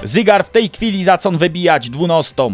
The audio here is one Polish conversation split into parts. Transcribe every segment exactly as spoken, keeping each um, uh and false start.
Zygar w tej chwili zacon wybijać dwunastą.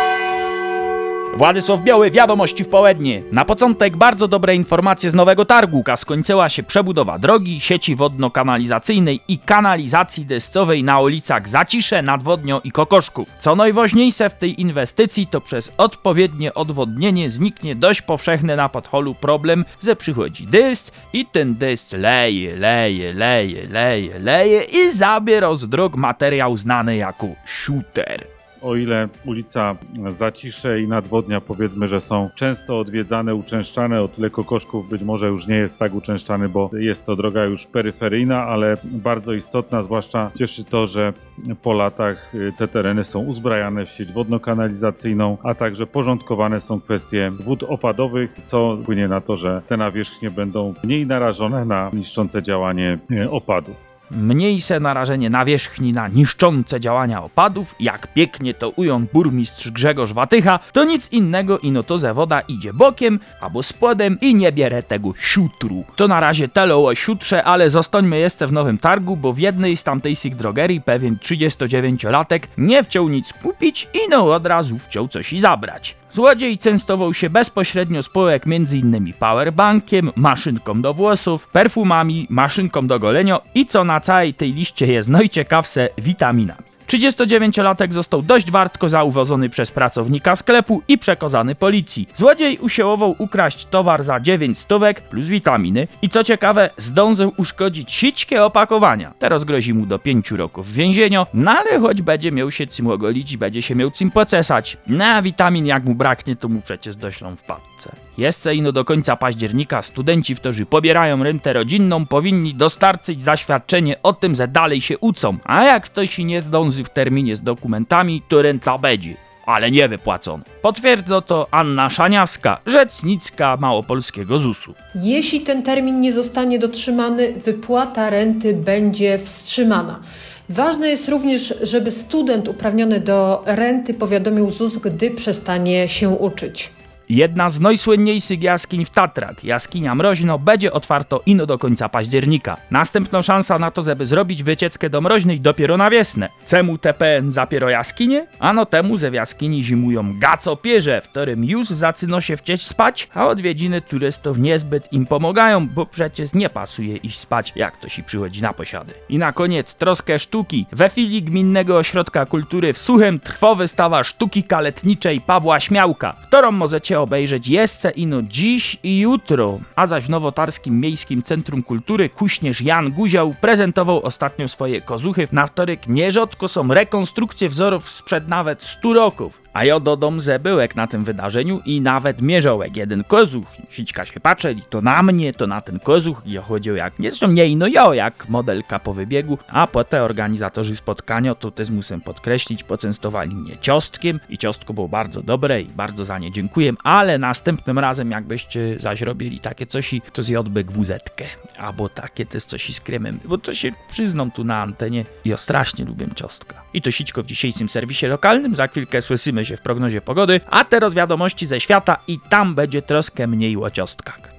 Władysław Biały, wiadomości w południe. Na początek bardzo dobre informacje z Nowego Targu. Skończyła się przebudowa drogi, sieci wodno-kanalizacyjnej i kanalizacji deszczowej na ulicach Zacisze, Nadwodnio i Kokoszków. Co najważniejsze w tej inwestycji, to przez odpowiednie odwodnienie zniknie dość powszechny na Podholu problem, że przychodzi deszcz i ten deszcz leje, leje, leje, leje, leje i zabiera z dróg materiał znany jako shooter. O ile ulica Zacisze i Nadwodnia, powiedzmy, że są często odwiedzane, uczęszczane, o tyle Kokoszków być może już nie jest tak uczęszczany, bo jest to droga już peryferyjna, ale bardzo istotna, zwłaszcza cieszy to, że po latach te tereny są uzbrajane w sieć wodno-kanalizacyjną, a także porządkowane są kwestie wód opadowych, co wpłynie na to, że te nawierzchnie będą mniej narażone na niszczące działanie opadów. Mniejsze narażenie nawierzchni na niszczące działania opadów, jak pięknie to ujął burmistrz Grzegorz Watycha, to nic innego ino to, że woda idzie bokiem albo spodem i nie bierze tego siutru. To na razie tyle o siutrze, ale zostańmy jeszcze w Nowym Targu, bo w jednej z tamtejszych drogerii pewien trzydziestodziewięciolatek nie chciał nic kupić i no od razu chciał coś i zabrać. Złodziej częstował się bezpośrednio spółek między innymi powerbankiem, maszynką do włosów, perfumami, maszynką do golenia i co na całej tej liście jest najciekawsze, witaminami. trzydziestodziewięciolatek został dość wartko zauważony przez pracownika sklepu i przekazany policji. Złodziej usiłował ukraść towar za dziewięć stówek plus witaminy i co ciekawe zdążył uszkodzić sićkie opakowania. Teraz grozi mu do pięciu roków więzienia, no ale choć będzie miał się czym ogolić i będzie się miał czym pocesać. No a witamin jak mu braknie, to mu przecież doślą w paczce. Jeszcze ino do końca października studenci, którzy pobierają rentę rodzinną, powinni dostarczyć zaświadczenie o tym, że dalej się uczą, a jak ktoś nie zdąży w terminie z dokumentami, to renta będzie, ale nie wypłacona. Potwierdza to Anna Szaniawska, rzeczniczka małopolskiego zusu. Jeśli ten termin nie zostanie dotrzymany, wypłata renty będzie wstrzymana. Ważne jest również, żeby student uprawniony do renty powiadomił ZUS, gdy przestanie się uczyć. Jedna z najsłynniejszych jaskiń w Tatrach, jaskinia Mroźno, będzie otwarto ino do końca października. Następna szansa na to, żeby zrobić wycieczkę do Mroźnej dopiero na wiosnę. Czemu T P N zapiero jaskinie? Ano temu, że w jaskini zimują gacopierze, w którym już zaczyno się wcieć spać, a odwiedziny turystów niezbyt im pomagają, bo przecież nie pasuje iść spać, jak to się przychodzi na posiady. I na koniec troskę sztuki. We filii Gminnego Ośrodka Kultury w Suchym trwa wystawa sztuki kaletniczej Pawła Śmiałka, którą możecie obejrzeć jeszcze ino dziś i jutro. A zaś w Nowotarskim Miejskim Centrum Kultury kuśnierz Jan Guział prezentował ostatnio swoje kozuchy, na których nierzadko są rekonstrukcje wzorów sprzed nawet stu roków. A ja dodam, że byłek na tym wydarzeniu i nawet mierzołek jeden kozuch. Sićka się patrzeli to na mnie, to na ten kozuch i ja chodził jak, nie zresztą nie ino ja, jak modelka po wybiegu, a potem organizatorzy spotkania, to też muszę podkreślić, poczęstowali mnie ciostkiem i ciostko było bardzo dobre i bardzo za nie dziękuję, ale następnym razem jakbyście zaś robili takie coś, to zjadłby gwuzetkę, albo takie też coś z kremem, bo to się przyznam tu na antenie, ja strasznie lubię ciostka. I to sićko w dzisiejszym serwisie lokalnym, za chwilkę słyszymy się w prognozie pogody, a teraz wiadomości ze świata i tam będzie troszkę mniej o ciostkach.